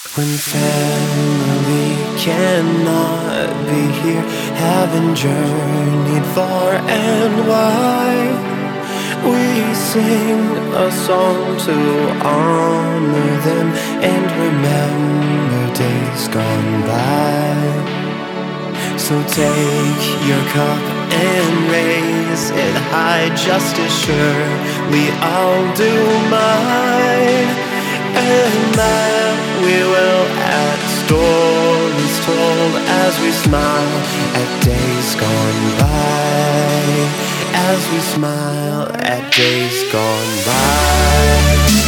When family cannot be here, having journeyed far and wide, we sing a song to honor them and remember days gone by. So take your cup and raise it high, just as surely I'll do mine. And that we will add stories told as we smile at days gone by. As we smile at days gone by.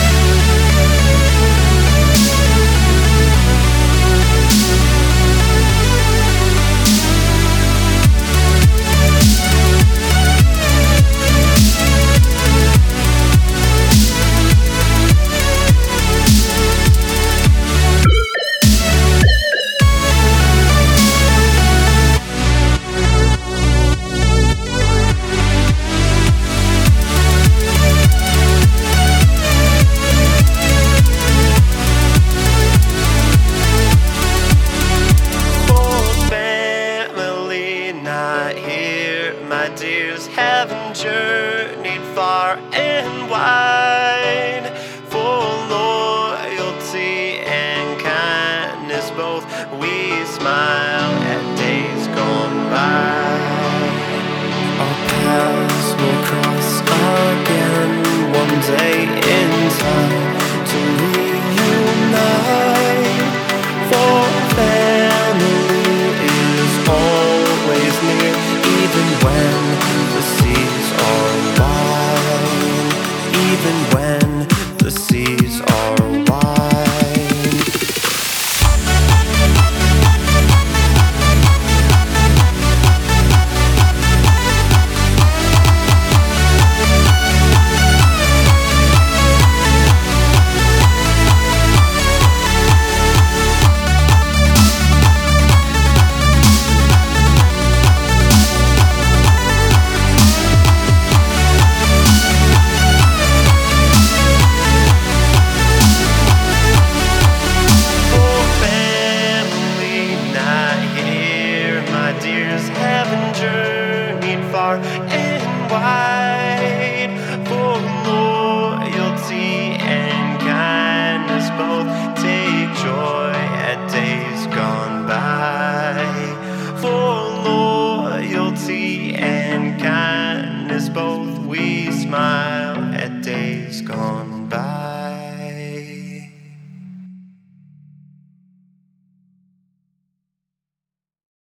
My dears haven't journeyed